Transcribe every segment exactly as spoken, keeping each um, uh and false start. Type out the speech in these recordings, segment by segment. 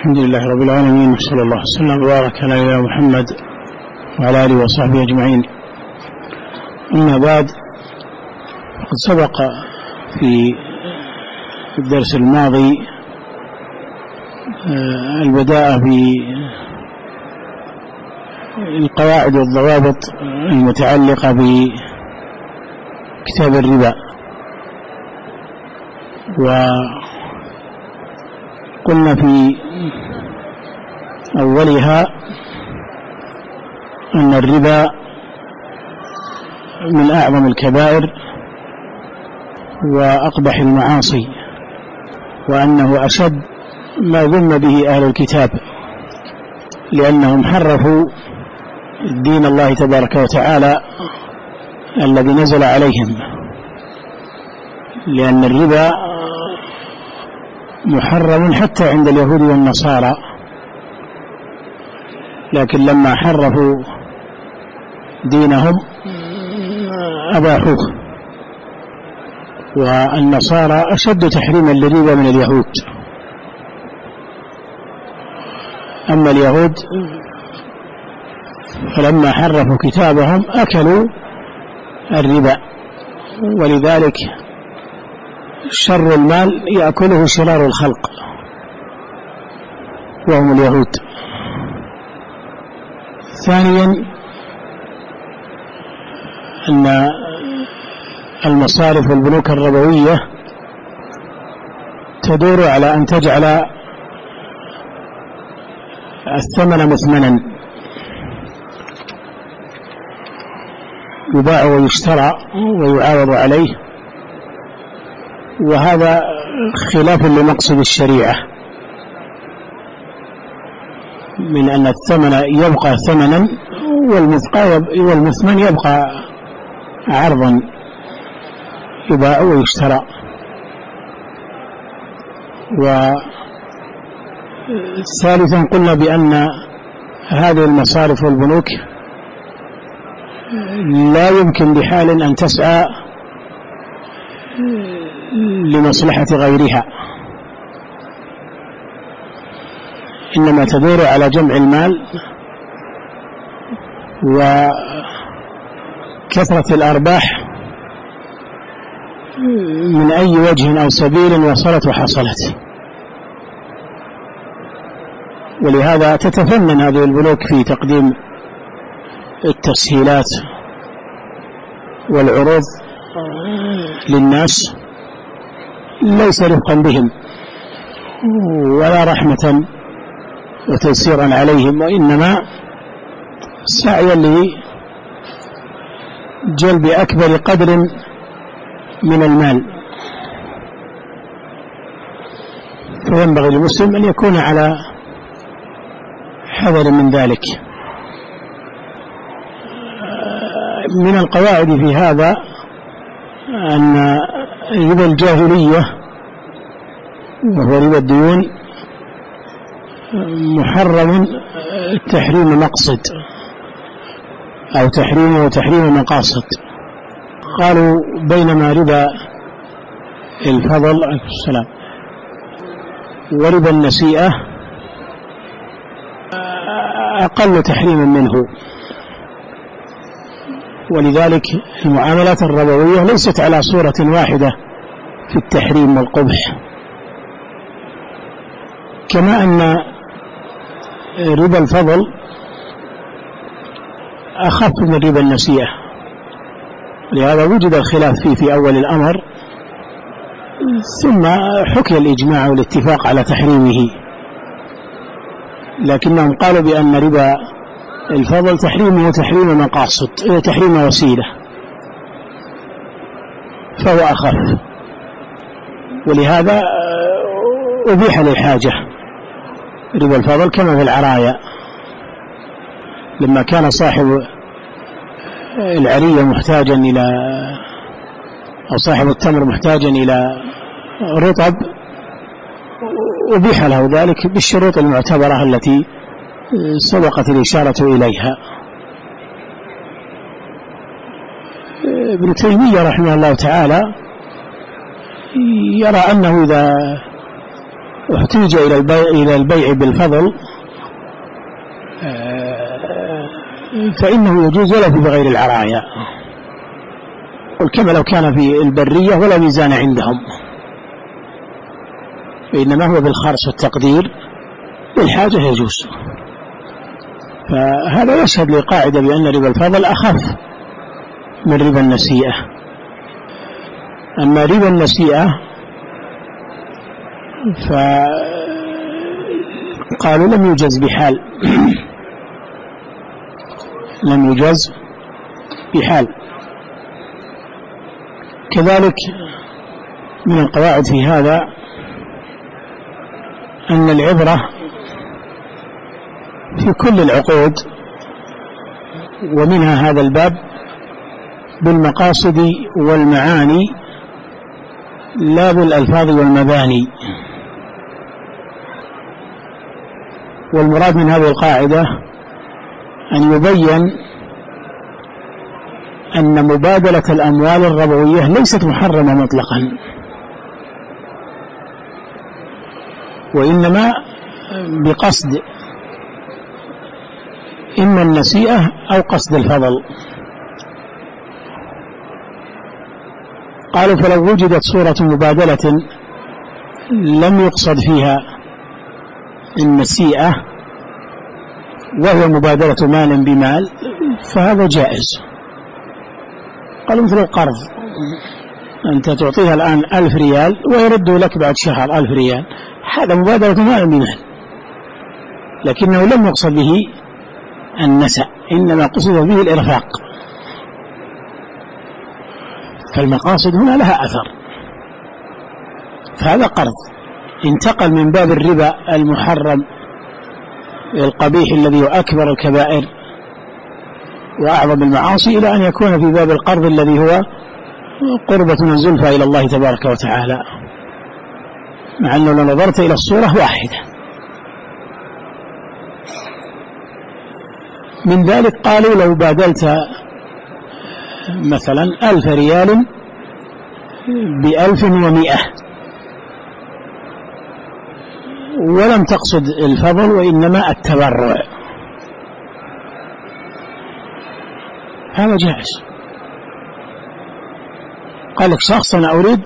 الحمد لله رب العالمين، وصلى الله وسلم وبارك على نبينا محمد وعلى آله وصحبه أجمعين. أما بعد، قد سبق في الدرس الماضي البداء بالقواعد والضوابط المتعلقة بكتاب الربا، وقلنا في أولها أن الربا من أعظم الكبائر وأقبح المعاصي، وأنه أشد ما ذم به أهل الكتاب، لأنهم حرفوا دين الله تبارك وتعالى الذي نزل عليهم، لأن الربا محرم حتى عند اليهود والنصارى، لكن لما حرفوا دينهم أباحوه، والنصارى أشد تحريما للربا من اليهود. أما اليهود فلما حرفوا كتابهم أكلوا الربا، ولذلك شر المال يأكله شرار الخلق وهم اليهود. ثانيا أن المصارف والبنوك الربوية تدور على أن تجعل الثمن مثمنا، يباع ويشترى ويعاوض عليه، وهذا خلاف لمقصد الشريعة من أن الثمن يبقى ثمنا والمثمن يبقى عرضا يباع ويشترى. وثالثا قلنا بأن هذه المصارف والبنوك لا يمكن بحال أن تسعى لمصلحة غيرها، إنما تدور على جمع المال وكثرة الأرباح من أي وجه أو سبيل وصلت وحصلت. ولهذا تتفنن هذه البنوك في تقديم التسهيلات والعروض للناس، ليس رفقا بهم ولا رحمة وتيسيرا عليهم، وإنما سعيا لجلب أكبر قدر من المال. فينبغي للمسلم أن يكون على حذر من ذلك. من القواعد في هذا أن ربا الجاهلية وهو ربا الديون محرم تحريم مقصد أو تحريم وتحريم مقاصد. قالوا بينما ربا الفضل السلام وربا النسيئة أقل تحريما منه، ولذلك المعاملات الربوية ليست على صورة واحدة في التحريم والقبح، كما أن ربا الفضل أخف من ربا النسيئة، لهذا وجد الخلاف فيه في أول الأمر، ثم حكي الإجماع والاتفاق على تحريمه، لكنهم قالوا بأن ربا الفضل تحريمه تحريم مقاصد، تحريم وسيلة، فهو أخف، ولهذا أبيح للحاجة ربا الفضل، كما في العرايا لما كان صاحب العرية محتاجا إلى أو صاحب التمر محتاجا إلى رطب، أبيح له ذلك بالشروط المعتبرة التي سبقت الإشارة إليها. ابن تيمية رحمه الله تعالى يرى أنه إذا واحتيج إلى البيع, إلى البيع بالفضل فإنه يجوز ولا في بغير العرايا، كما لو كان في البرية ولا ميزان عندهم، وإنما هو بالخرص والتقدير والحاجة يجوز. فهذا يشهد لقاعدة بأن ربا الفضل أخف من ربا النسيئة. أما ربا النسيئة فقالوا لم يجز بحال لم يجز بحال. كذلك من القواعد في هذا أن العبرة في كل العقود ومنها هذا الباب بالمقاصد والمعاني لا بالألفاظ والمباني. والمراد من هذه القاعدة أن يبين أن مبادلة الأموال الربوية ليست محرمة مطلقا، وإنما بقصد إما النسيئة أو قصد الفضل. قالوا فلو وجدت صورة مبادلة لم يقصد فيها النسيئة وهو مبادلة مال بمال فهذا جائز. قالوا مثل القرض، أنت تعطيها الآن ألف ريال ويرد لك بعد شهر ألف ريال، هذا مبادلة مال بمال، لكنه لم يقصد به النسأ، إنما قصد به الإرفاق. فالمقاصد هنا لها أثر. فهذا قرض انتقل من باب الربا المحرم القبيح الذي هو أكبر الكبائر وأعظم المعاصي إلى أن يكون في باب القرض الذي هو قربة من زلفى إلى الله تبارك وتعالى، مع أنه لو نظرت إلى الصورة واحدة. من ذلك قالوا لو بادلت مثلا ألف ريال بألف ومئة ولم تقصد الفضل وإنما التبرع، هذا جائز. قال لك شخص أنا أريد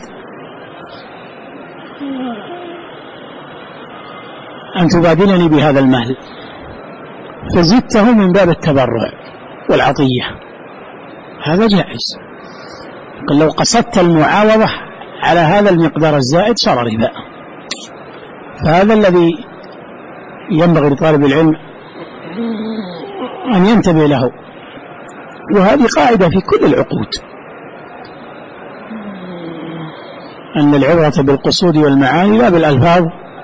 أن تبادلني بهذا المال فزدته من باب التبرع والعطية، هذا جائز. قال لو قصدت المعاوضة على هذا المقدار الزائد صار ربا. فهذا الذي ينبغي لطالب العلم أن ينتبه له، وهذه قاعدة في كل العقود، أن العبرة بالقصود والمعاني لا بالألفاظ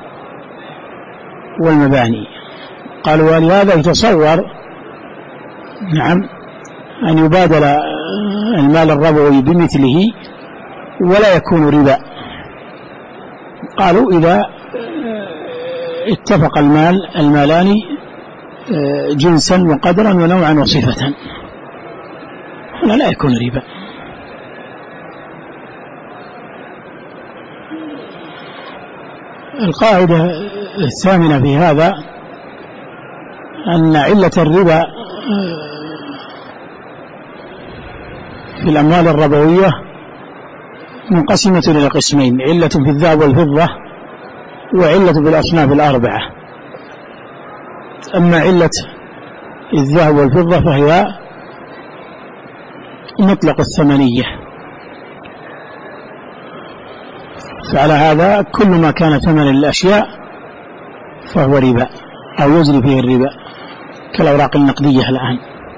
والمباني. قالوا ولهذا يتصور نعم أن يبادل المال الربوي بمثله ولا يكون ربا. قالوا إذا اتفق المال المالان جنسا وقدرا ونوعا وصفة هنا لا يكون ربا. القاعدة الثامنة في هذا أن علة الربا في الأموال الربوية منقسمة إلى قسمين: علة في الذهب والفضة وعلة في الأصناف الأربعة. أما علة الذهب والفضة فهي مطلق الثمنية، فعلى هذا كل ما كان ثمن الأشياء فهو ربا أو يجري فيه الربا كالأوراق النقدية الآن.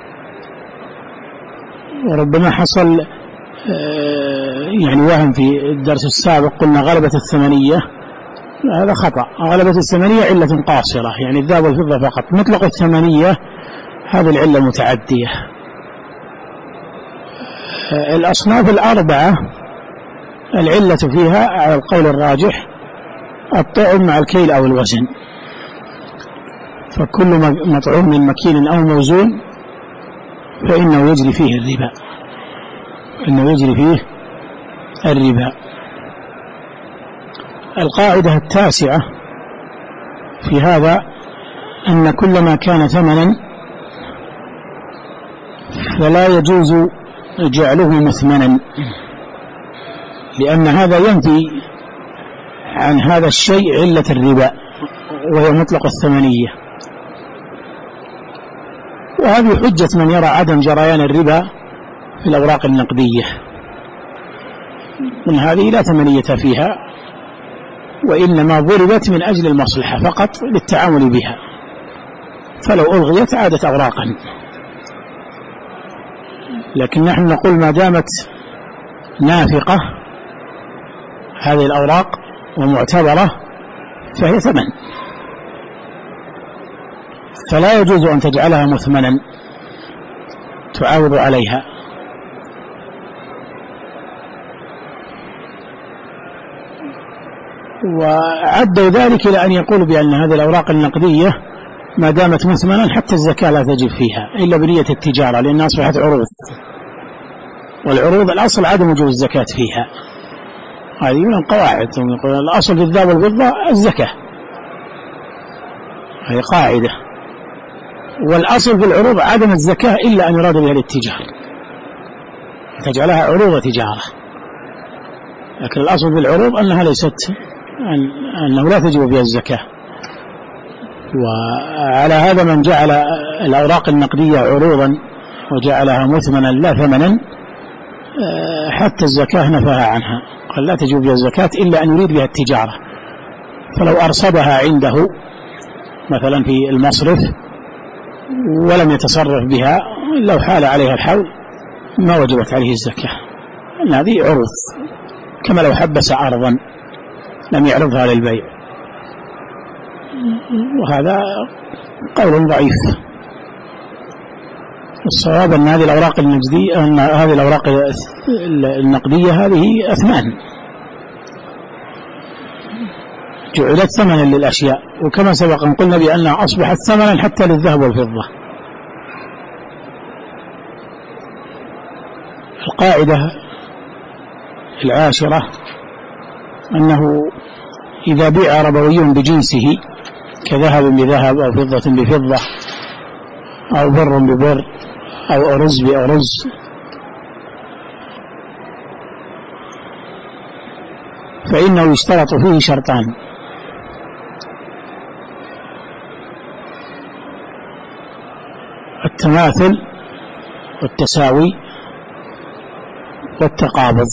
وربما حصل يعني وهم في الدرس السابق، قلنا غلبة الثمنية، هذا خطأ. غلبة الثمنية علة قاصرة، يعني الذهب والفضة فقط. مطلق الثمنية هذه العلة متعدية. الأصناف الأربعة العلة فيها على القول الراجح الطعم مع الكيل أو الوزن، فكل مطعوم من مكين أو موزون فإنه يجري فيه الربا، إنه يجري فيه الربا. القاعدة التاسعة في هذا أن كل ما كان ثمنا فلا يجوز جعله مثمنا، لأن هذا ينفي عن هذا الشيء علة الربا وهي مطلق الثمنية. وهذه حجة من يرى عدم جريان الربا في الأوراق النقدية، من هذه لا ثمنية فيها، وإنما ضربت من أجل المصلحة فقط للتعامل بها، فلو ألغيت عادت أوراقا. لكن نحن نقول ما دامت نافقة هذه الأوراق ومعتبرة فهي ثمن، فلا يجوز أن تجعلها مثمنا تعاوض عليها. وعدوا ذلك إلى أن يقولوا بأن هذه الأوراق النقدية ما دامت مثمنا حتى الزكاة لا تجب فيها إلا بنية التجارة، لأنها أصبحت عروض، والعروض الأصل عدم وجوب الزكاة فيها. هذه من القواعد، الأصل في الذهب والفضة الزكاة، هذه قاعدة. والأصل في العروض عدم الزكاة إلا أن يراد بها الاتجار، تجعلها عروض تجارة. لكن الأصل في العروض أنها ليست، أنه لا تجب بها الزكاة. وعلى هذا من جعل الأوراق النقدية عروضا وجعلها مثمنا لا ثمنا حتى الزكاة نفاها عنها، قال لا تجب بها الزكاة إلا أن يريد بها التجارة. فلو أرصدها عنده مثلا في المصرف ولم يتصرف بها، لو حال عليها الحول ما وجبت عليه الزكاة، أن هذه عروض، كما لو حبس أرضا لم يعرضها للبيع. وهذا قول ضعيف. الصواب أن هذه الأوراق النقدية أن هذه الأوراق النقدية هذه أثمان جعلت ثمنا للأشياء، وكما سبق أن قلنا بأنها أصبحت ثمنا حتى للذهب والفضة. القاعدة العاشرة أنه إذا بيع ربوي بجنسه كذهب بذهب أو فضة بفضة أو بر ببر أو أرز بأرز فإنه يشترط فيه شرطان: التماثل والتساوي والتقابض.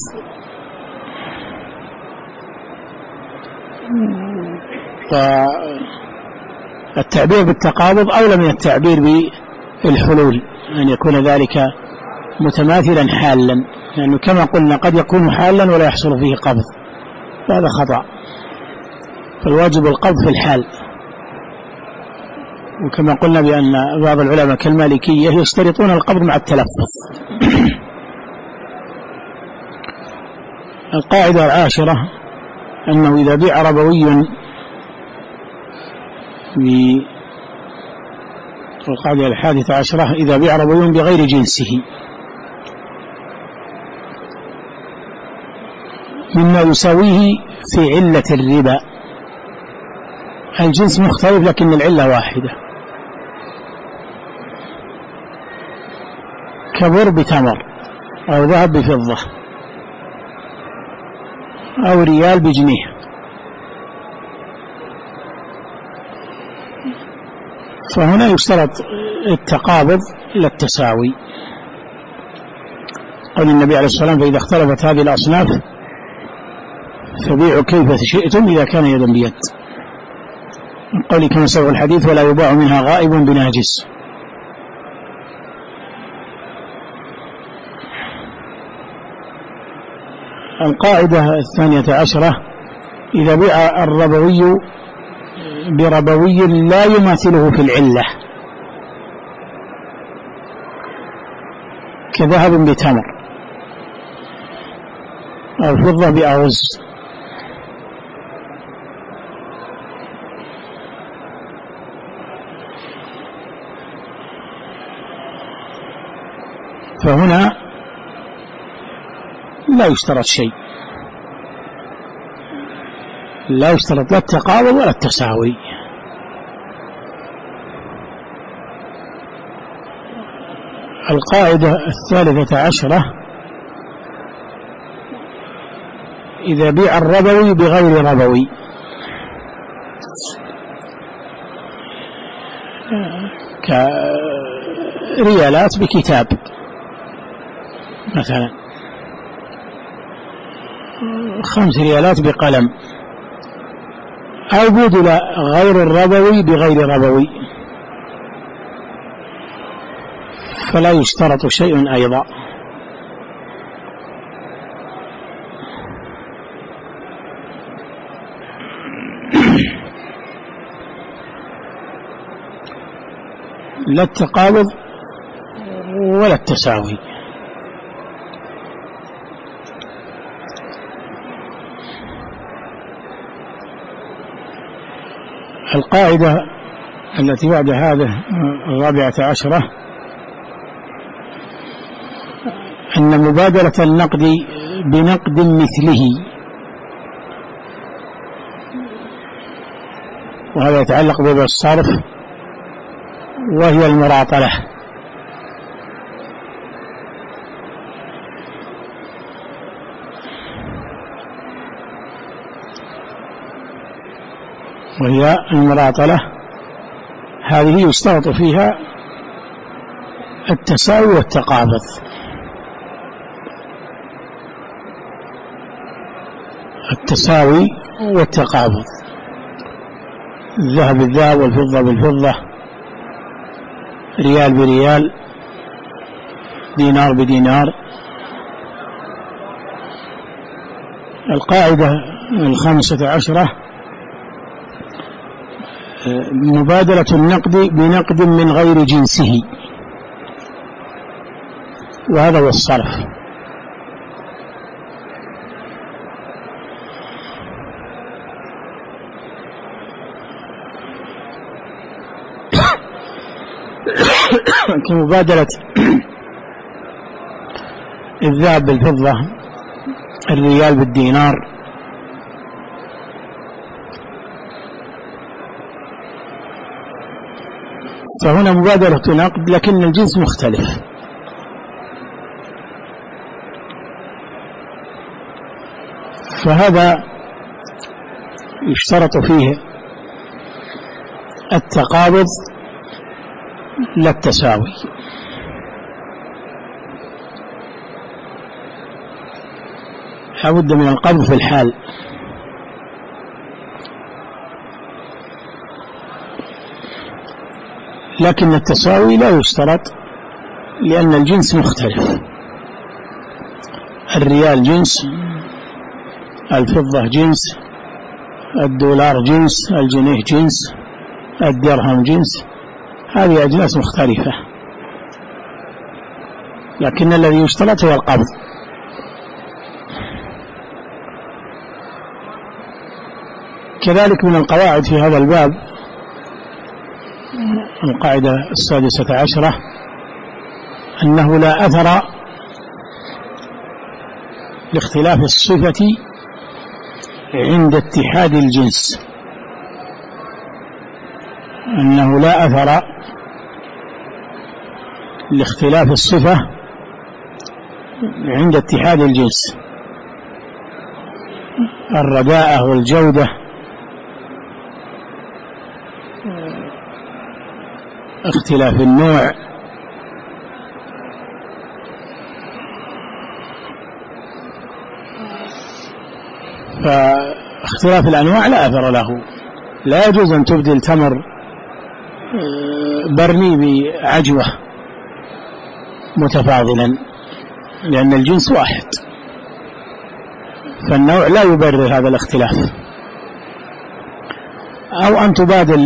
والتعبير بالتقابض أولى من التعبير بالحلول، أن يكون ذلك متماثلا حالا، لأنه كما قلنا قد يكون حالا ولا يحصل فيه قبض، هذا خطأ. فالواجب القبض في الحال. وكما قلنا بأن بعض العلماء كالمالكية يشترطون القبض مع التلفظ. القاعدة العاشرة أنه إذا بيع ربوي القاعدة الحادثة عشرة إذا بيع ربوي بغير جنسه مما يساويه في علة الربا، الجنس مختلف لكن العلة واحدة، كبر بتمر أو ذهب بفضة أو ريال بجنيه، فهنا يشترط التقابض إلى التساوي. قال النبي عليه الصلاة والسلام: فإذا اختلفت هذه الأصناف فبيعوا كيف شئتم إذا كان يدا بيد. قال كما سبق الحديث: ولا يباع منها غائب بناجس. القاعدة الثانية عشرة إذا بيع الربوي بربوي لا يماثله في العلة كذهب بتمر أو فضة بأرز، فهنا لا يشترط شيء، لا يشترط لا التقابض ولا التساوي، القاعدة الثالثة عشرة: إذا بيع الربوي بغير ربوي، كريالات بكتاب مثلا، خمس ريالات بقلم، أو بدل غير الربوي بغير ربوي، فلا يشترط شيء أيضا. لا التقابض ولا التساوي. القاعدة التي بعد هذا الرابعة عشرة: أن مبادرة النقد بنقد مثله، وهذا يتعلق ببيع الصرف، وهي المراطلة. وهي المراطلة هذه يشترط فيها التساوي والتقابض. التساوي والتقابض، الذهب بالذهب والفضة بالفضة، ريال بريال، دينار بدينار. القاعدة الخامسة عشرة: مبادلة النقد بنقد من غير جنسه، وهذا هو الصرف. كمبادلة الذهب بالفضة، الريال بالدينار. فهنا مبادلة نقد لكن الجنس مختلف. فهذا يشترط فيه التقابض لا التساوي. لابد من القبض في الحال. لكن التساوي لا يشترط، لأن الجنس مختلف. الريال جنس، الفضة جنس، الدولار جنس، الجنيه جنس، الدرهم جنس، هذه أجناس مختلفة. لكن الذي يشترط هو القبض. كذلك من القواعد في هذا الباب القاعدة السادسة عشرة: أنه لا أثر لاختلاف الصفة عند اتحاد الجنس. أنه لا أثر لاختلاف الصفة عند اتحاد الجنس، الرداءة والجودة، اختلاف النوع، فاختلاف الأنواع لا أثر له. لا يجوز أن تبدل تمر برني بعجوة متفاضلا، لأن الجنس واحد، فالنوع لا يبرر هذا الاختلاف. أو أن تبادل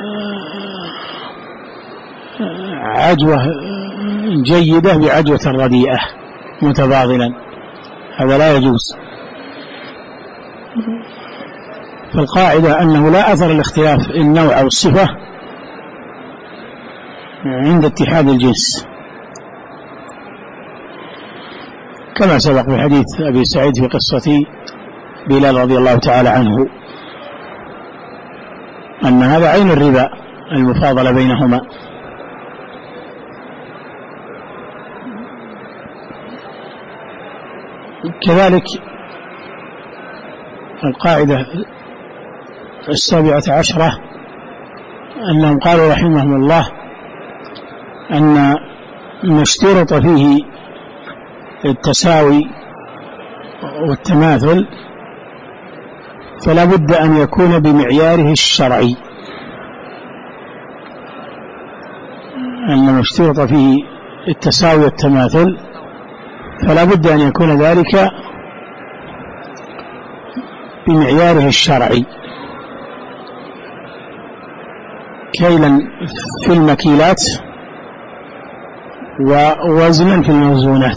عجوة جيدة بعجوة رديئة متفاضلا، هذا لا يجوز. فالقاعدة أنه لا أثر الاختلاف النوع أو الصفة عند اتحاد الجنس، كما سبق في حديث أبي سعيد في قصة بلال رضي الله تعالى عنه، أن هذا عين الربا المفاضلة بينهما. كذلك القاعدة السابعة عشرة أنهم قالوا رحمهم الله أن ما اشترط فيه التساوي والتماثل فلا بد أن يكون بمعياره الشرعي، أن ما اشترط فيه التساوي والتماثل فلا بد أن يكون ذلك بمعياره الشرعي، كيلا في المكيلات ووزنا في الموزونات.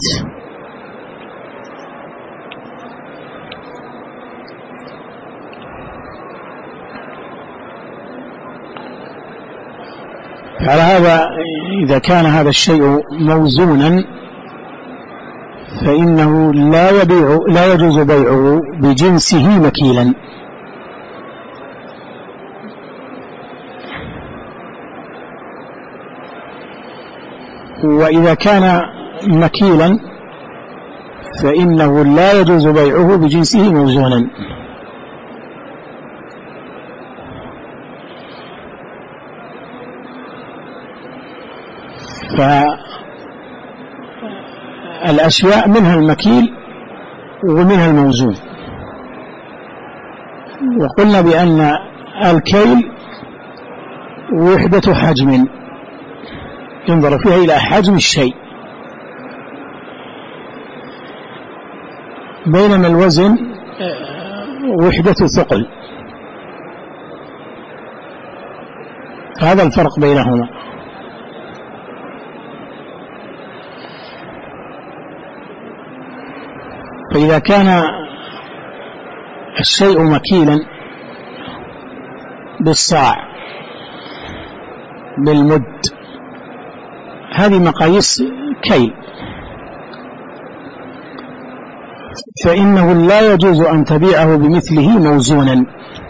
على هذا إذا كان هذا الشيء موزونا فإنه لا يبيع لا يجوز بيعه بجنسه مكيلا، وإذا كان مكيلا فإنه لا يجوز بيعه بجنسه موزونا. فالأشياء منها المكيل ومنها الموزون، وقلنا بأن الكيل وحدة حجم ينظر فيها إلى حجم الشيء، بينما الوزن وحدة ثقل، هذا الفرق بينهما. فإذا كان الشيء مكيلا بالصاع بالمد، هذه مقاييس كيل، فإنه لا يجوز أن تبيعه بمثله موزونا،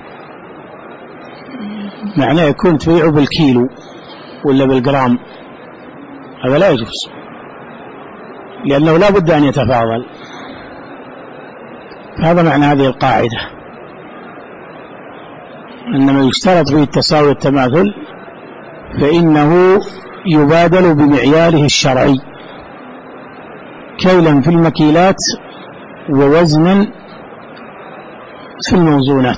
معناه يكون تبيعه بالكيلو ولا بالجرام، هذا لا يجوز، لأنه لا بد أن يتفاضل. هذا معنى هذه القاعدة، أن ما يشترط فيه التساوي والتماثل فإنه يبادل بمعياره الشرعي، كيلا في المكيلات ووزنا في الموزونات.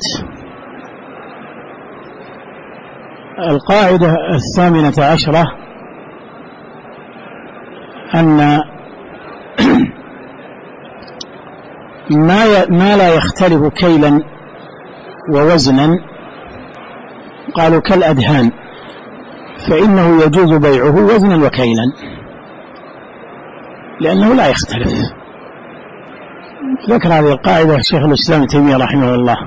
القاعدة الثامنة عشرة أن ما ما لا يختلف كيلا ووزنا، قالوا كالأدهان، فإنه يجوز بيعه وزنا وكيلا لأنه لا يختلف. ذكر هذه القاعدة شيخ الإسلام ابن تيمية رحمه الله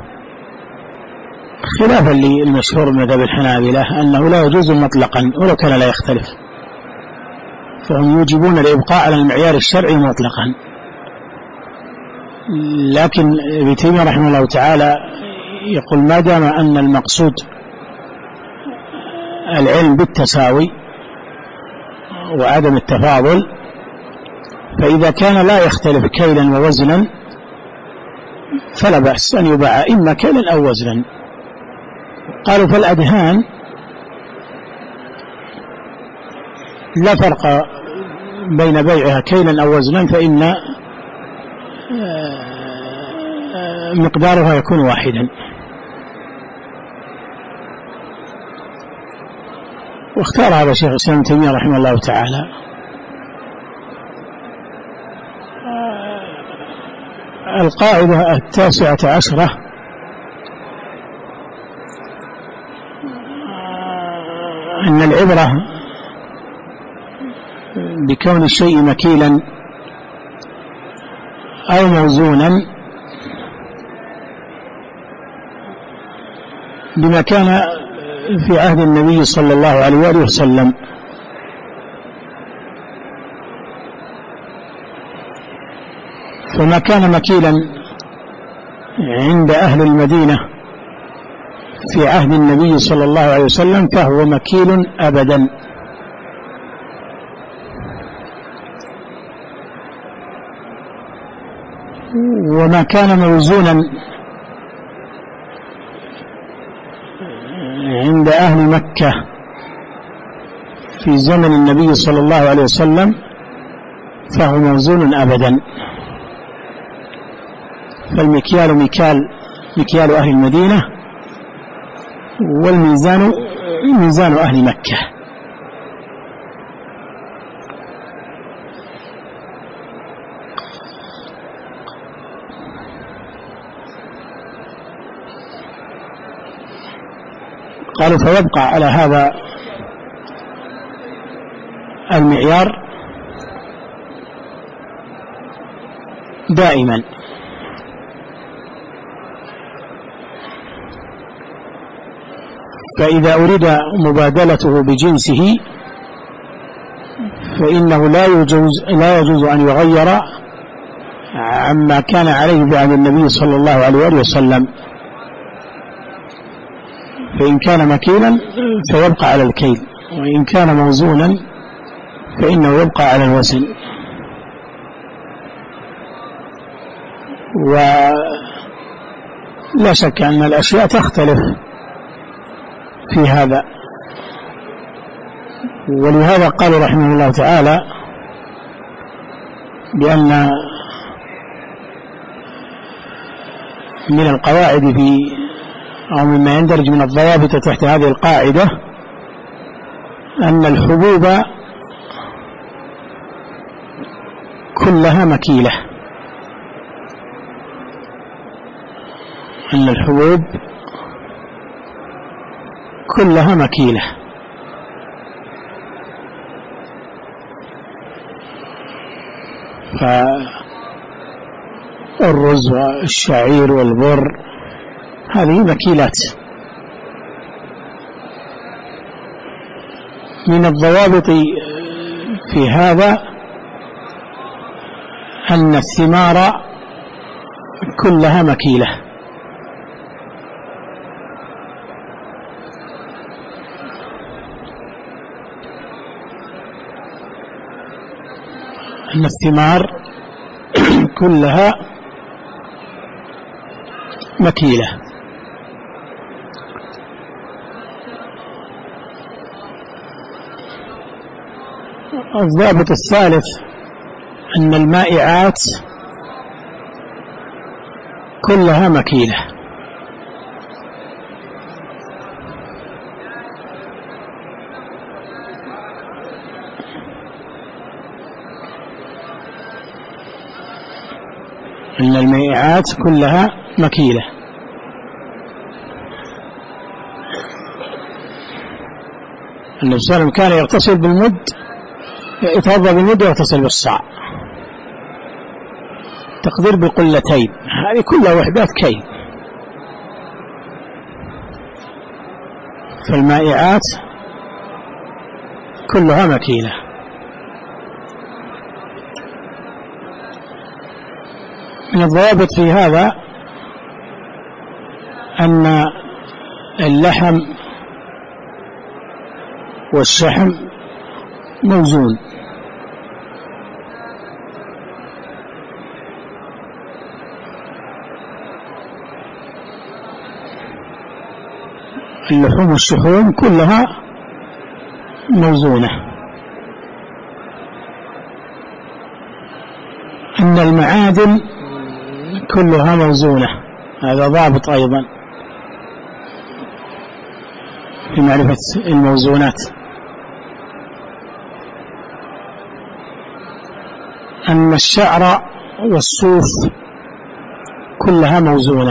خلافا للمشهور من مذهب الحنابلة أنه لا يجوز مطلقا ولو كان لا يختلف، فهم يوجبون الإبقاء على المعيار الشرعي مطلقا. لكن ابن تيمية رحمه الله تعالى يقول ما دام أن المقصود العلم بالتساوي وعدم التفاضل، فإذا كان لا يختلف كيلا ووزنا فلا بأس أن يباع إما كيلا أو وزنا. قالوا فالأدهان لا فرق بين بيعها كيلا أو وزنا، فإن مقدارها يكون واحدا. واختار هذا شيخ الإسلام ابن تيمية رحمه الله تعالى. القاعدة التاسعة عشرة أن العبرة بكون الشيء مكيلا أو موزونا بما كان في عهد النبي صلى الله عليه وآله وسلم، فما كان مكيلا عند أهل المدينة في عهد النبي صلى الله عليه وسلم فهو مكيل أبدا، وما كان موزونا عند أهل مكة في زمن النبي صلى الله عليه وسلم فهو موزون أبدا. فالمكيال مكيال مكيال أهل المدينة، والميزان ميزان أهل مكة. قالوا فيبقى على هذا المعيار دائما. فإذا أريد مبادلته بجنسه فإنه لا يجوز لا يجوز أن يغير عما كان عليه بعد النبي صلى الله عليه وسلم. فإن كان مكيلا فيبقى على الكيل، وإن كان موزونا فإنه يبقى على الوزن. ولا شك أن الأشياء تختلف في هذا، ولهذا قال رحمه الله تعالى بأن من القواعد في أو مما يندرج من الضوابط تحت هذه القاعدة أن الحبوب كلها مكيلة، أن الحبوب كلها مكيلة. فالرز والشعير والبر هذه مكيلات. من الضوابط في هذا أن الثمار كلها مكيلة، أن الثمار كلها مكيلة. الضابط الثالث أن المائعات كلها مكيلة. أن المائعات كلها مكيلة. النبي صلى الله عليه وسلم كان يغتسل بالمد، يتوضأ بالمد ويغتسل بالصاع، تقدير بقلتين، هذه كلها وحدات كيل. فالمائعات كلها مكيلة. من الضوابط في هذا أن اللحم والشحم موزون، اللحوم والشحوم كلها موزونة. أن المعادن كلها موزونة، هذا ضابط أيضا في معرفة الموزونات. أن الشعر والصوف كلها موزونة.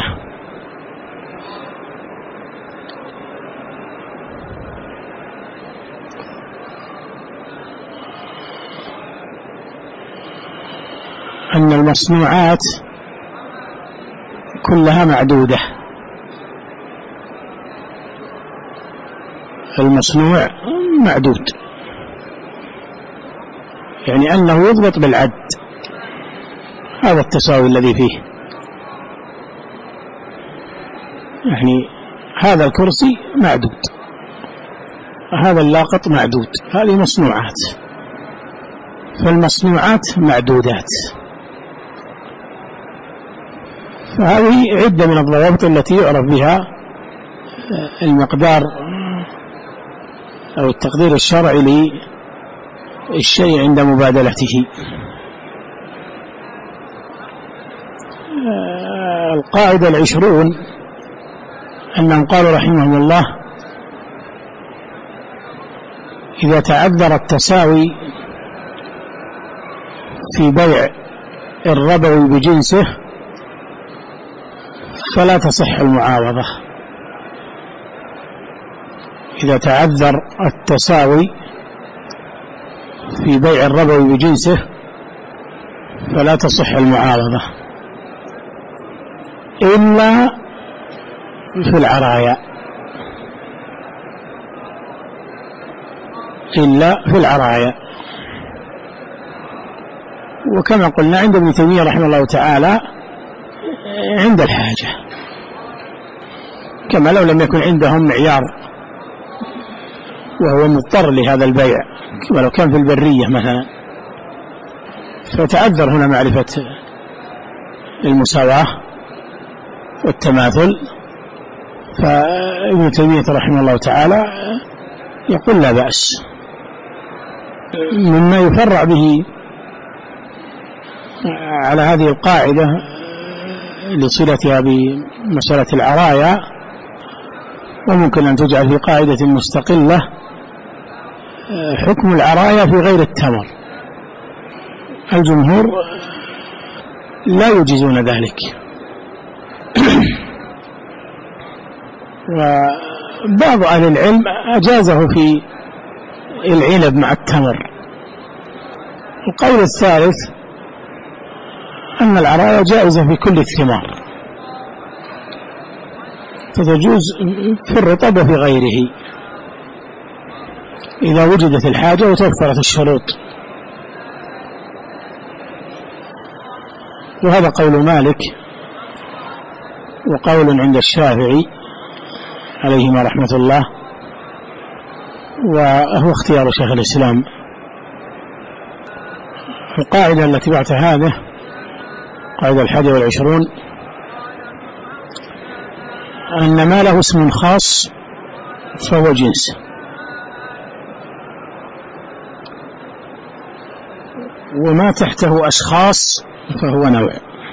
أن المصنوعات كلها معدودة، المصنوع معدود، يعني أنه يضبط بالعد، هذا التساوي الذي فيه. يعني هذا الكرسي معدود، هذا اللاقط معدود، هذه مصنوعات، فالمصنوعات معدودات. فهذه عدة من الضوابط التي يعرف بها المقدار أو التقدير الشرعي للشيء عند مبادلته. القاعدة العشرون أنهم قالوا رحمهم الله: إذا تعذر التساوي في بيع الربوي بجنسه فلا تصح المعاوضة. إذا تعذر التساوي في بيع الربوي بجنسه فلا تصح المعاوضة إلا في العرايا، إلا في العرايا. وكما قلنا عند ابن تيمية رحمه الله تعالى عند الحاجة، كما لو لم يكن عندهم معيار وهو مضطر لهذا البيع، كما لو كان في البرية مثلا، فتعذر هنا معرفة المساواة والتماثل، فابن تيمية رحمه الله تعالى يقول لا بأس. مما يفرع به على هذه القاعدة لصلتها بمسألة العرايا، وممكن أن تجعل في قاعدة مستقلة، حكم العرايا في غير التمر. الجمهور لا يجيزون ذلك، وبعض أهل العلم أجازه في العنب مع التمر. القول الثالث أن العرايا جائزة في كل الثمار، فتجوز في الرطب وفي غيره إذا وجدت الحاجة وتوفرت الشروط. وهذا قول مالك وقول عند الشافعي عليهما رحمة الله، وهو اختيار شيخ الإسلام. القاعدة التي بعد هذا قاعدة الحادية والعشرون أن ما له اسم خاص فهو جنس، وما تحته أشخاص فهو نوع.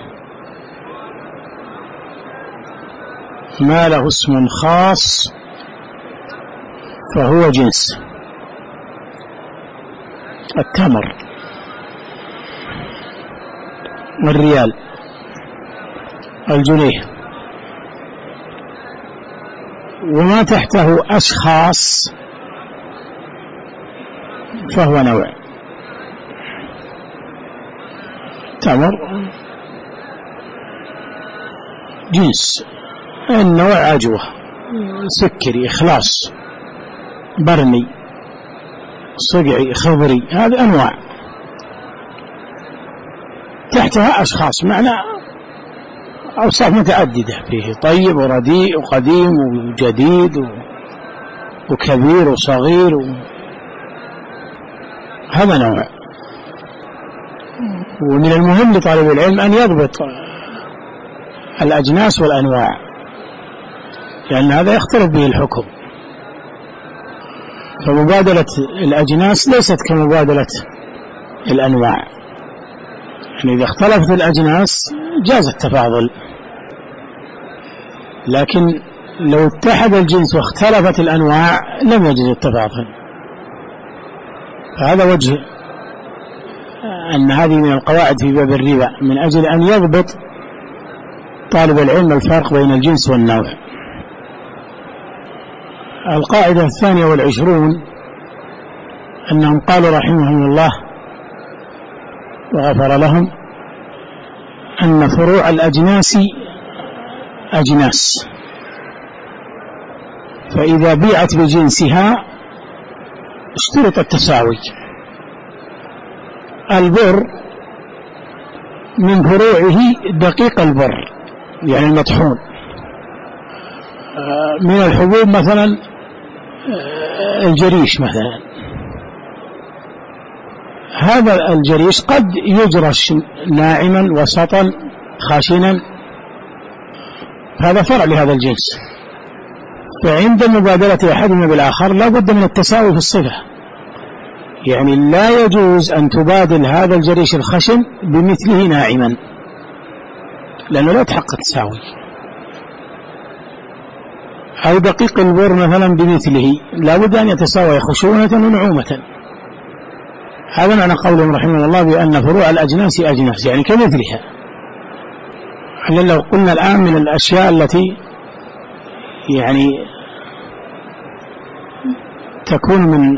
ما له اسم خاص فهو جنس: التمر والريال الجنيه. وما تحته أشخاص فهو نوع: تمر جنس، النوع عجوة، سكري، إخلاص، برني، صقعي، خضري، هذه أنواع تحتها أشخاص، معنى أوصاف متعددة فيه: طيب ورديء وقديم وجديد وكبير وصغير و... هذا نوع. ومن المهم لطالب العلم أن يضبط الأجناس والأنواع، لأن هذا يختلف به الحكم. فمبادلة الأجناس ليست كمبادلة الأنواع، يعني إذا اختلفت الأجناس جاز التفاضل، لكن لو اتحد الجنس واختلفت الأنواع لم يجوز التفاضل. فهذا وجه أن هذه من القواعد في باب الربا، من أجل أن يضبط طالب العلم الفرق بين الجنس والنوع. القاعدة الثانية والعشرون أنهم قالوا رحمهم الله وغفر لهم أن فروع الأجناس أجناس، فإذا بيعت بجنسها اشترط التساوي. البر من فروعه دقيق البر، يعني المطحون. من الحبوب مثلا الجريش مثلا، هذا الجريش قد يجرش ناعما وسطا خاشنا هذا فرع لهذا الجنس. فعند مبادلة أحدهما بالآخر لا بد من التساوي في الصفة، يعني لا يجوز أن تبادل هذا الجريش الخشن بمثله ناعما، لأنه لا يتحقق تساوي. أو دقيق البر مثلا بمثله، لا بد أن يتساوي خشونة ونعومة. هذا معنى قولهم رحمه الله بأن فروع الأجناس أجناس، يعني كمثلها. لو قلنا الآن من الأشياء التي يعني تكون من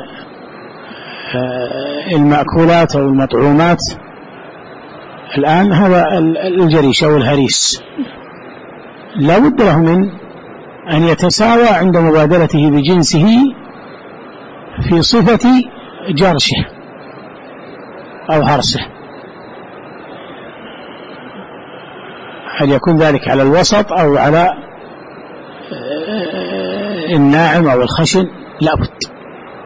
المأكولات أو المطعومات الآن، هذا الجريش أو الهريس لا بد له من أن يتساوى عند مبادلته بجنسه في صفة جرشه أو هرسه. هل يكون ذلك على الوسط أو على الناعم أو الخشن؟ لا بد.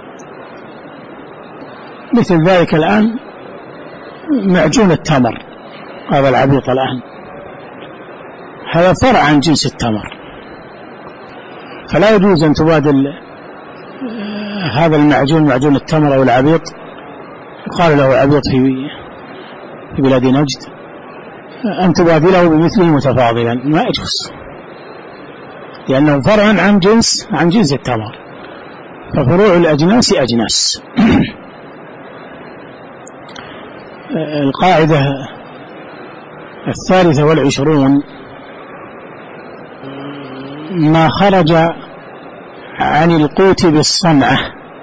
مثل ذلك الآن معجون التمر، هذا العبيط الآن، هذا فرع عن جنس التمر، فلا يجوز أن تبادل هذا المعجون معجون التمر أو العبيط، قال له عبيط في في بلاد نجد، أن تبادله بمثله متفاضلا، ما يجوز، لأنه فرع عن جنس عن جنس التمر، ففروع الأجناس أجناس. القاعدة الثالثة والعشرون: ما خرج عن القوت بالصنعة،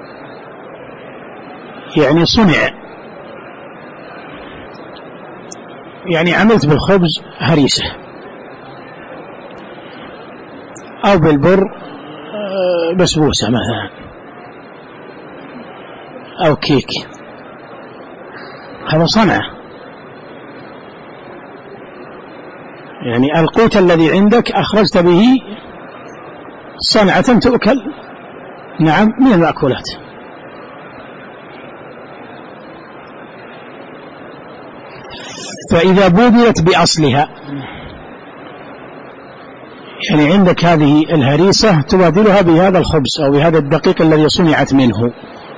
يعني صنع، يعني عملت بالخبز هريسة أو بالبر بسبوسة مثلا أو كيك، هذا صنعة. يعني القوت الذي عندك أخرجت به صنعة تؤكل، نعم، من المأكولات. فإذا بودلت بأصلها، يعني عندك هذه الهريسة تبادلها بهذا الخبز أو بهذا الدقيق الذي صنعت منه،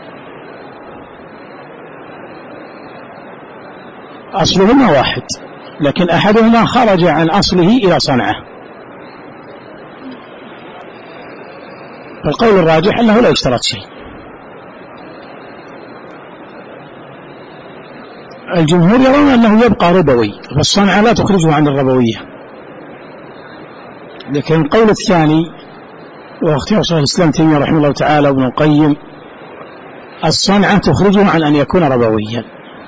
أصلهما واحد، لكن أحدهما خرج عن أصله إلى صنعه. فالقول الراجح أنه لا يشترط شيء. الجمهور يرون أنه يبقى ربوي، فالصنعة لا تخرجه عن الربوية. لكن القول الثاني واختيار شيخ الإسلام تيمية رحمه الله تعالى وابن القيم، الصنعة تخرجه عن أن يكون ربويا.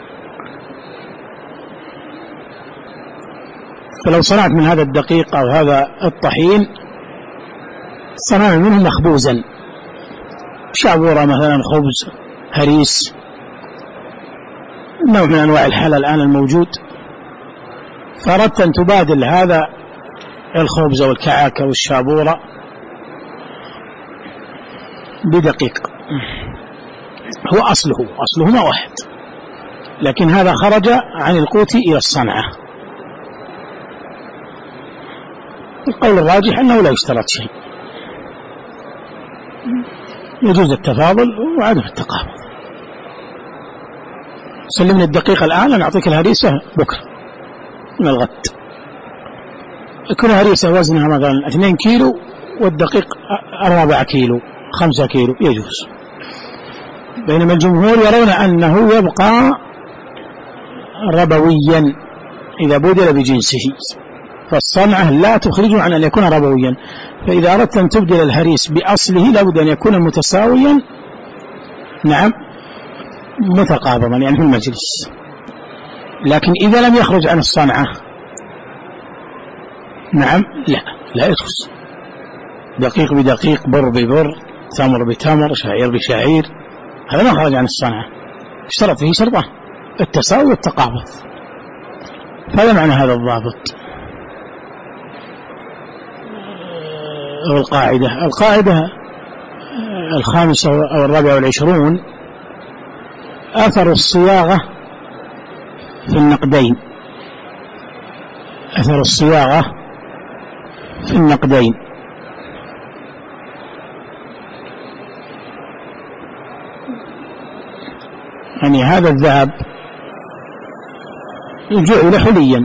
فلو صنعت من هذا الدقيق أو هذا الطحين، صنع منه مخبوزا، شعبورة مثلا، خبز، هريس، نوع من أنواع الحلى الآن الموجود، فأردت أن تبادل هذا الخبز أو الكعك أو الشابورة بدقيق، هو أصله أصلهما واحد، لكن هذا خرج عن القوت إلى الصنعة. القول الراجح أنه لا يشترط شيء، يجوز التفاضل وعدم التقابل. سلمني الدقيق الآن، أنا أعطيك الهريسة بكرة من الغد، يكون هريسة وزنها مثلا اثنين كيلو والدقيق أربعة كيلو خمسة كيلو، يجوز. بينما الجمهور يرون أنه يبقى ربويا إذا بدل بجنسه، فالصنعة لا تخرجه عن أن يكون ربويا. فإذا أردت أن تبدل الهريس بأصله لابد أن يكون متساويا، نعم، متقابضا يعني في المجلس. لكن إذا لم يخرج عن الصنعة، نعم، لا لا يجوز. دقيق بدقيق، بر ببر، تمر بتمر، شعير بشعير، هذا ما خرج عن الصنعة، اشترط فيه شرطة التساوي والتقابض. فهذا معنى هذا الضابط. والقاعدة القاعدة الخامسة أو الرابعة والعشرون: أثر الصياغة في النقدين. أثر الصياغة في في النقدين. يعني هذا الذهب جعل حليا،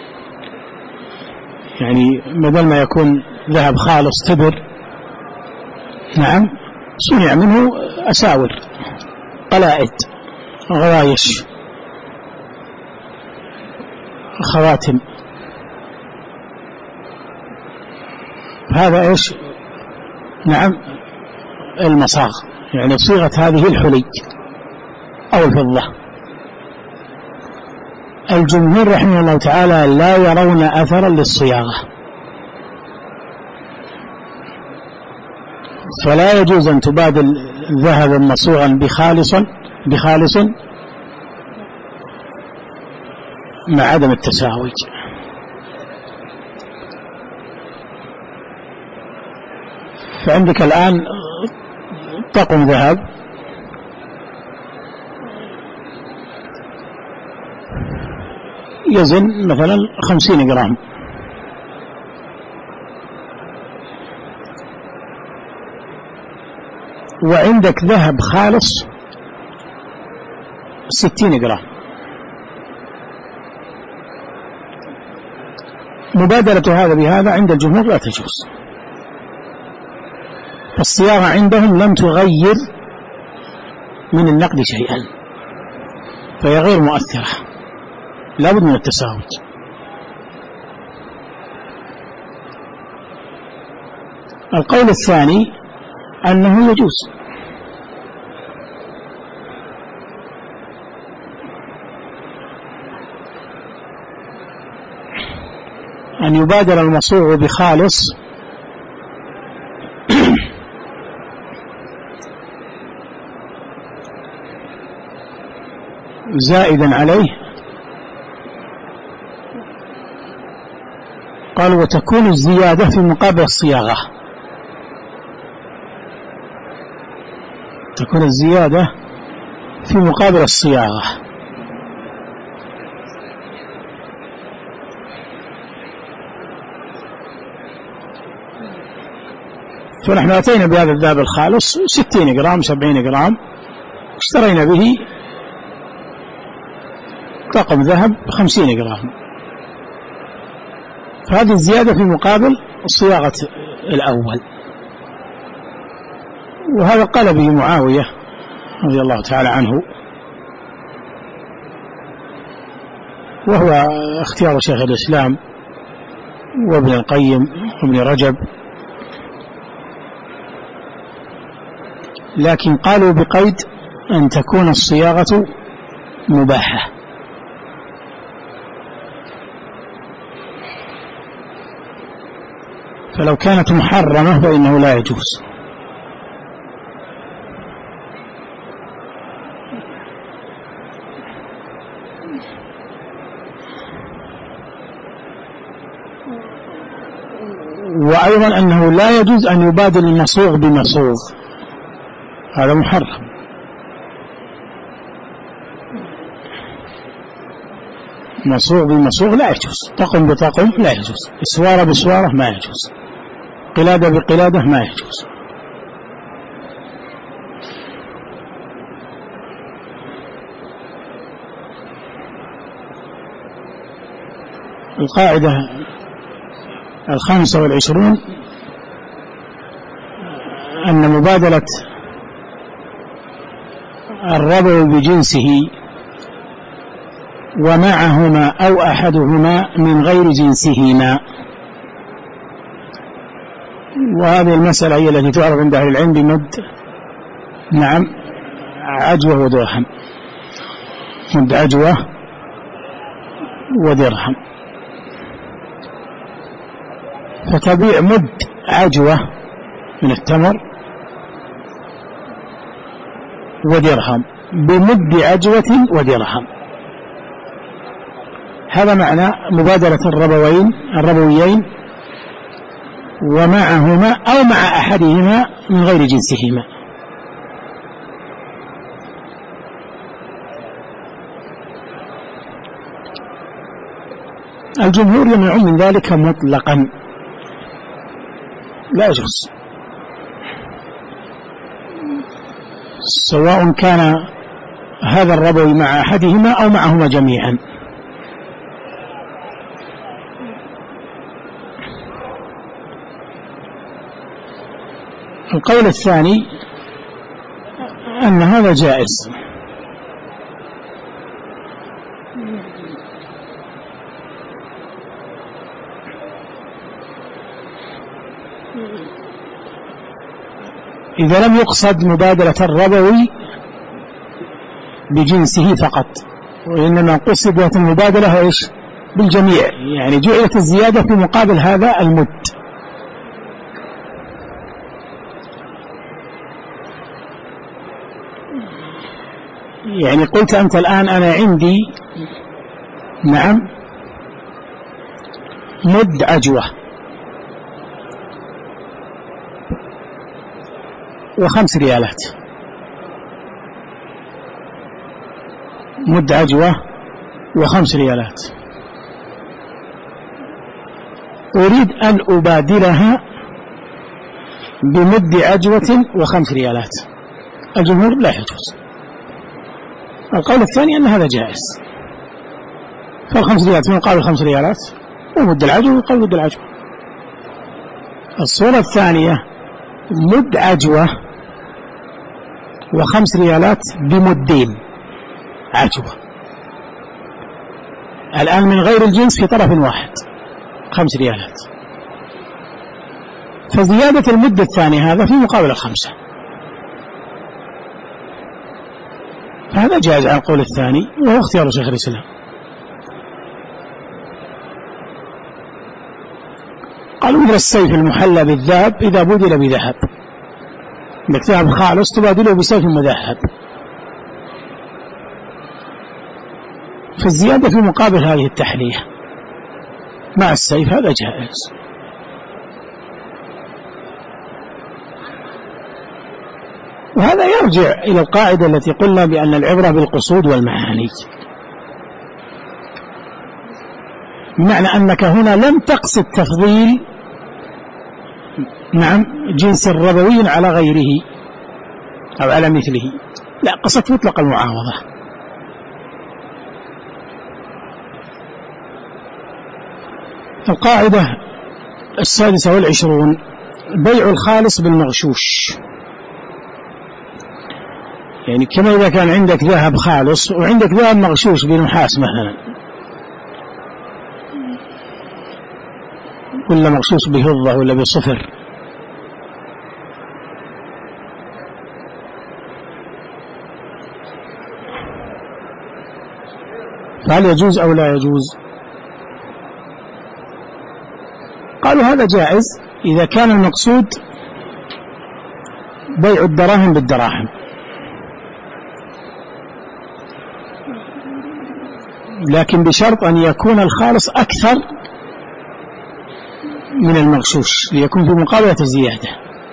يعني بدل ما يكون ذهب خالص تبر، نعم، صنع منه أساور، قلائد، غوايش، خواتم. هذا إيش؟ نعم، المصاغ، يعني صيغة هذه الحلي أو الفضة. الجمهور رحمه الله تعالى لا يرون أثرا للصياغة، فلا يجوز أن تبادل ذهبا مصوغا بخالص بخالص مع عدم التساوي. فعندك الآن طقم ذهب يزن مثلا خمسين جرام، وعندك ذهب خالص ستين جرام. مبادلة هذا بهذا عند الجمهور لا تجوز، فالصياغة عندهم لم تغير من النقد شيئا، فهي غير مؤثرة، لا بد من التساوي. القول الثاني أنه يجوز، أن يبادل المصوغ بخالص زائدا عليه. قال وتكون الزيادة في مقابل الصياغة، تكون الزيادة في مقابل الصياغة. فنحن أتينا بهذا الذهب الخالص ستين جرام سبعين جرام، اشترينا به طقم ذهب خمسين جرام، فهذه الزيادة في مقابل الصياغة الأول. وهذا قال به معاوية رضي الله تعالى عنه، وهو اختيار شيخ الإسلام وابن القيم وابن رجب، لكن قالوا بقيد أن تكون الصياغة مباحة. فلو كانت محرمة فإنه لا يجوز. وأيضا أنه لا يجوز أن يبادل المصوغ بمصوغ، هذا محرم. مصوغ بمصوغ لا يجوز، طقم بطقم لا يجوز، اسوارة بسوارة ما يجوز، قلادة بقلادة ما يجوز. القاعدة الخامسة والعشرون أن مبادلة الربع بجنسه ومعهما أو أحدهما من غير جنسهما. وهذه المسألة هي التي تعرف عند أهل العلم بمد نعم عجوة ودرهم، مد عجوة ودرهم. فتبيع مد عجوة من التمر ودرهم بمد عجوة ودرهم، هذا معنى مبادلة الربوين الربويين ومعهما أو مع أحدهما من غير جنسهما. الجمهور يمنعون من ذلك مطلقا، لا يجوز، سواء كان هذا الربوي مع أحدهما أو معهما جميعا. القول الثاني أن هذا جائز، إذا لم يقصد مبادلة الربوي بجنسه فقط، وإنما قصدت المبادلة إيش بالجميع، يعني جعلت الزيادة في مقابل هذا المد. يعني قلت أنت الآن أنا عندي نعم مد عجوة وخمس ريالات، مد عجوة وخمس ريالات، أريد أن أبادلها بمد عجوة وخمس ريالات. الجمهور لا يجوز. القول الثاني أن هذا جائز، فالخمس ريالات من قال خمس ريالات ومد العجوة وقال مد العجوة. الصورة الثانية مد عجوة وخمس ريالات بمدين عجوة، الآن من غير الجنس في طرف واحد خمس ريالات، فزيادة المد الثاني هذا في مقابل الخمسة، هذا جائز على القول الثاني وهو اختيار شيخ الإسلام. قالوا مثل السيف المحلى بالذهب إذا بدل بذهب، إنك ذهب خالص تبادله بسيف مذهب، فالزيادة في مقابل هذه التحلية مع السيف هذا جائز. وهذا يرجع إلى القاعدة التي قلنا بأن العبرة بالقصود والمعاني، بمعنى أنك هنا لم تقصد تفضيل نعم جنس الربوي على غيره أو على مثله، لا، قصدت مطلق المعاوضة. القاعدة السادسة والعشرون بيع الخالص بالمغشوش، يعني كما إذا كان عندك ذهب خالص وعندك ذهب مغشوش بنحاس مثلا، ولا مغشوش بفضة ولا بصفر، فهل يجوز أو لا يجوز؟ قالوا هذا جائز إذا كان المقصود بيع الدراهم بالدراهم، لكن بشرط أن يكون الخالص أكثر من المغشوش ليكون في مقابلة الزيادة.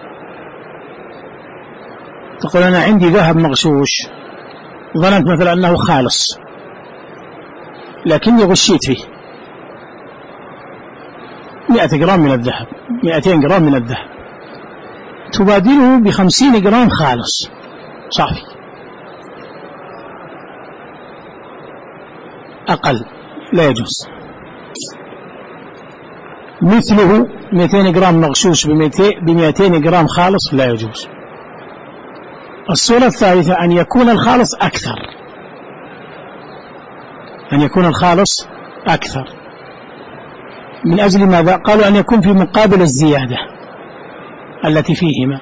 تقول أنا عندي ذهب مغشوش، ظننت مثلا أنه خالص لكني غشيت فيه مئة جرام من الذهب، مئتين جرام من الذهب، تبادله بخمسين جرام خالص صافي أقل، لا يجوز. مثله مئتين جرام مغشوش بمئتين جرام خالص لا يجوز. الصورة الثالثة أن يكون الخالص أكثر، أن يكون الخالص أكثر من أجل ماذا؟ قالوا أن يكون في مقابل الزيادة التي فيهما،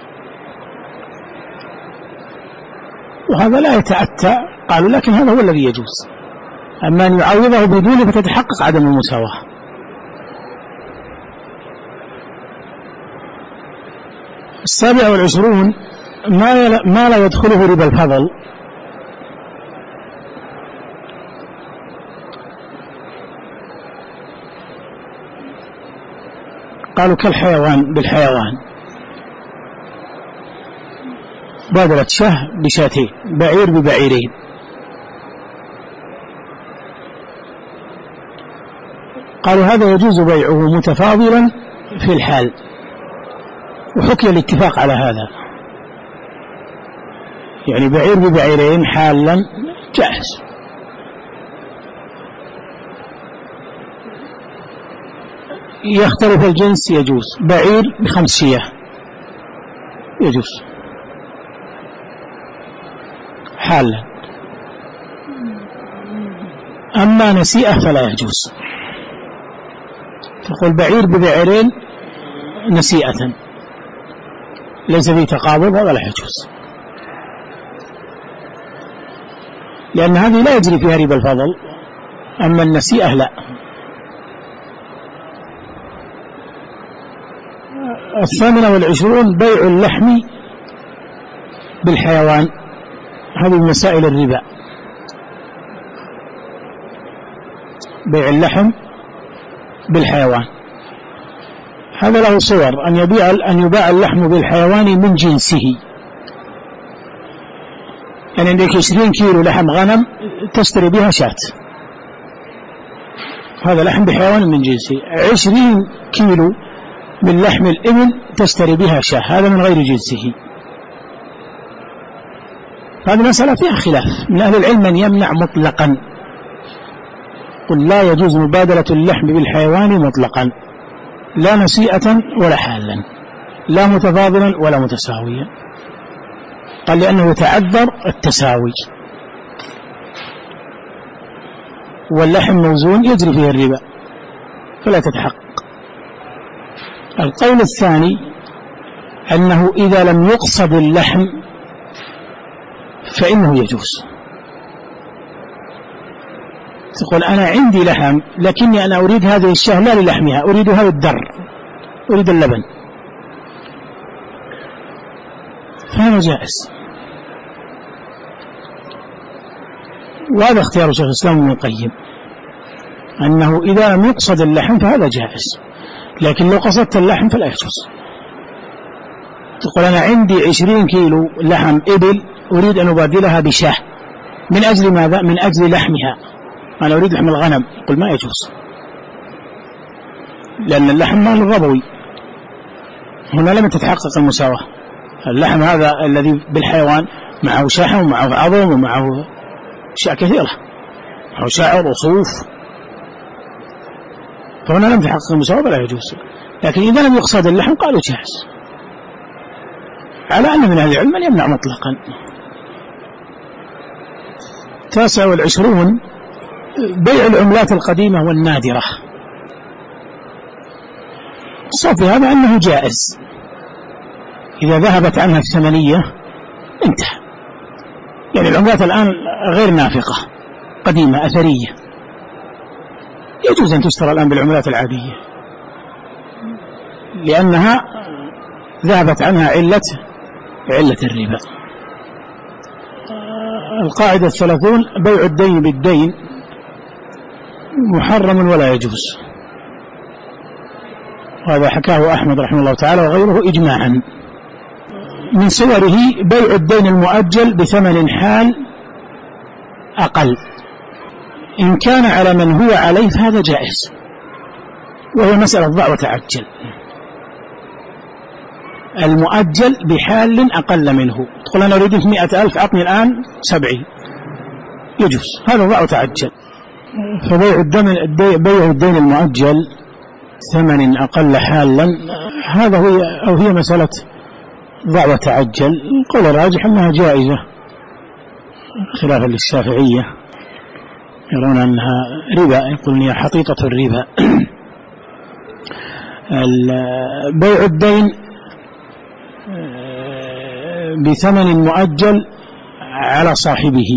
وهذا لا يتأتى. قالوا لكن هذا هو الذي يجوز، أما أن يعوضه بدونه فتتحقق عدم المساواة. السابع والعشرون ما لا يدخله ربا الفضل، قالوا كالحيوان بالحيوان، بادلة شه بشاتين، بعير ببعيرين، قالوا هذا يجوز بيعه متفاضلا في الحال، وحكي الاتفاق على هذا، يعني بعير ببعيرين حالا جائز. يختلف الجنس يجوز، بعير بخمس شياه يجوز حالا، أما نسيئة فلا يجوز. تقول بعير ببعيرين نسيئة ليس فيه تقابض، هذا لا يجوز، لأن هذه لا يجري فيها ربا الفضل، أما النسيئة لا. الثامنة والعشرون بيع اللحم بالحيوان، هذه مسائل الربا. بيع اللحم بالحيوان هذا له صور، أن يبيع أن يباع اللحم بالحيوان من جنسه، يعني عندك عشرين كيلو لحم غنم تشتري بها شاة، هذا لحم بحيوان من جنسه. عشرين كيلو من لحم الإبل تشتري بها شاة، هذا من غير جنسه. هذه مسألة فيها خلاف من أهل العلم، من يمنع مطلقا، قل لا يجوز مبادلة اللحم بالحيوان مطلقا، لا نسيئة ولا حالا، لا متفاضلا ولا متساويا. قال لأنه يتعذر التساوي، واللحم موزون يجري فيه الربا فلا تتحقق. القول الثاني أنه إذا لم يقصد اللحم فإنه يجوز. تقول أنا عندي لحم لكني أنا أريد هذه الشاة لا للحمها، أريد هذا الدر، أريد اللبن، فهذا جائز. وهذا اختيار شيخ الإسلام ابن القيم، أنه إذا لم يقصد اللحم فهذا جائز، لكن لو قصدت اللحم فلا يجوز. تقول أنا عندي عشرين كيلو لحم إبل أريد أن أبادلها بشاه، من أجل ماذا؟ من أجل لحمها، أنا أريد لحم الغنم، يقول ما يجوز، لأن اللحم مال ربوي، هنا لم تتحقق المساواة. اللحم هذا الذي بالحيوان معه شحم ومعه عظم ومعه أشياء كثيرة، معه شعر وصوف، فهنا لم تحقق المساواة فلا يجوز. لكن إذا لم يقصد اللحم قالوا جائز، على أن من هذه العلم من يمنع مطلقا. تاسع والعشرون بيع العملات القديمة والنادرة. الصواب في هذا أنه جائز، إذا ذهبت عنها الثمنية انتهى، يعني العملات الآن غير نافقة قديمة أثرية، يجوز أن تشترى الآن بالعملات العادية لأنها ذهبت عنها علة علة الربا. القاعدة الثلاثون بيع الدين بالدين محرم ولا يجوز، وهذا حكاه أحمد رحمه الله تعالى وغيره إجماعا. من صوره بيع الدين المؤجل بثمن حال أقل، إن كان على من هو عليه فهذا جائز، وهي مسألة ضع وتعجل. المؤجل بحال أقل منه، تقول أنا أريد مئة ألف أعطني الآن سبعين، يجوز، هذا ضع وتعجل. فبيع الدين بيع الدين المؤجل ثمن أقل حالا، هذا هو أو هي مسألة ضع وتعجل. القول الراجح أنها جائزة خلافا للشافعية، يرون أنها ربا، يقولون هي حقيقة الربا. بيع الدين بثمن مؤجل على صاحبه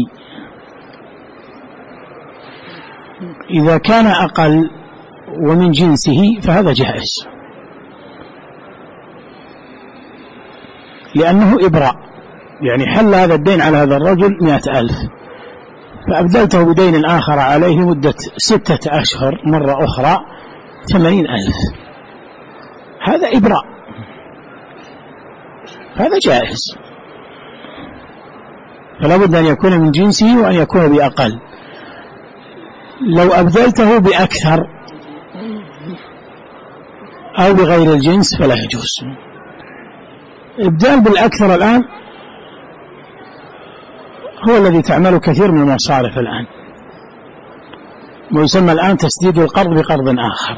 إذا كان أقل ومن جنسه فهذا جائز، لأنه إبراء، يعني حل هذا الدين على هذا الرجل مئة ألف، فأبدلته بدين آخر عليه مدة ستة أشهر مرة أخرى ثمانين ألف، هذا إبراء، هذا جائز، فلا بد أن يكون من جنسه وأن يكون بأقل. لو أبدلته بأكثر أو بغير الجنس فلا يجوز. الإبدال بالأكثر الآن هو الذي تعمل كثير من المصارف الآن، ويسمى الآن تسديد القرض بقرض آخر.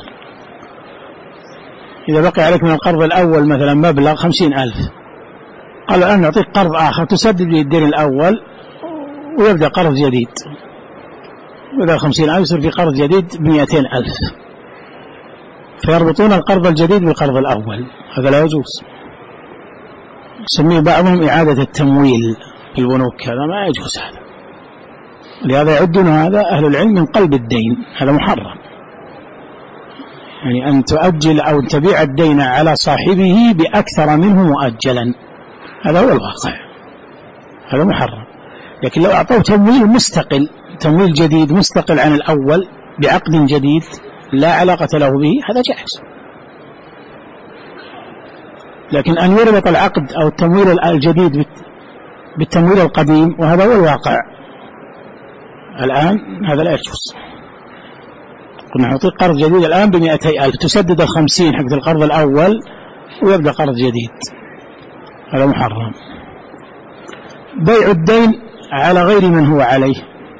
إذا بقي عليك من القرض الأول مثلا مبلغ خمسين ألف، قال الآن نعطيك قرض آخر تسدد به الدين الأول ويبدأ قرض جديد، وإذا خمسين ألف يصير في قرض جديد بمئتين ألف، فيربطون القرض الجديد بالقرض الأول، هذا لا يجوز. يسميه بعضهم إعادة التمويل في البنوك، هذا ما يجوز هذا، لهذا يعدون هذا أهل العلم من قلب الدين، هذا محرم. يعني أن تؤجل أو تبيع الدين على صاحبه بأكثر منه مؤجلا، هذا هو الواقع، هذا محرم. لكن لو أعطوه تمويل مستقل، تمويل جديد مستقل عن الأول بعقد جديد لا علاقة له به، هذا جائز. لكن أن يربط العقد أو التمويل الجديد بالتمويل القديم، وهذا هو الواقع الآن، هذا لا يجوز. كنا نعطيك قرض جديد الآن بمئتي ألف، تسدد الخمسين حق القرض الأول ويبدأ قرض جديد، هذا محرم. بيع الدين على غير من هو عليه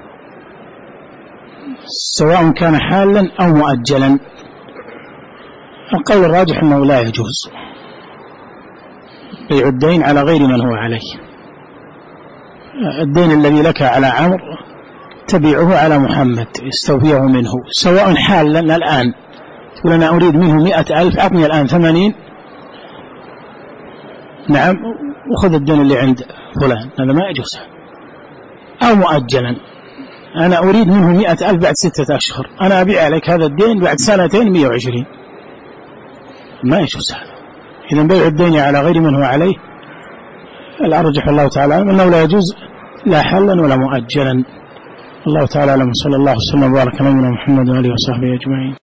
سواء كان حالا أو مؤجلا، القول الراجح أنه لا يجوز بيع الدين على غير من هو عليه. الدين الذي لك على عمرو تبيعه على محمد استوفيه منه، سواء حالا الآن تقول أنا أريد منه مئة ألف، أعطني الآن ثمانين، نعم، وخذ الدين اللي عند فلان، هذا ما يجوز. أو مؤجلا، أنا أريد منه مئة ألف بعد ستة أشهر، أنا أبيع عليك هذا الدين بعد سنتين مئة وعشرين، ما يجوز هذا. إذا بيع الدين على غير من هو عليه الأرجح الله تعالى أنه لا يجوز لا حالا ولا مؤجلا. الله تعالى أعلم، صلى الله وسلم وبارك على نبينا محمد وآله وصحبه أجمعين.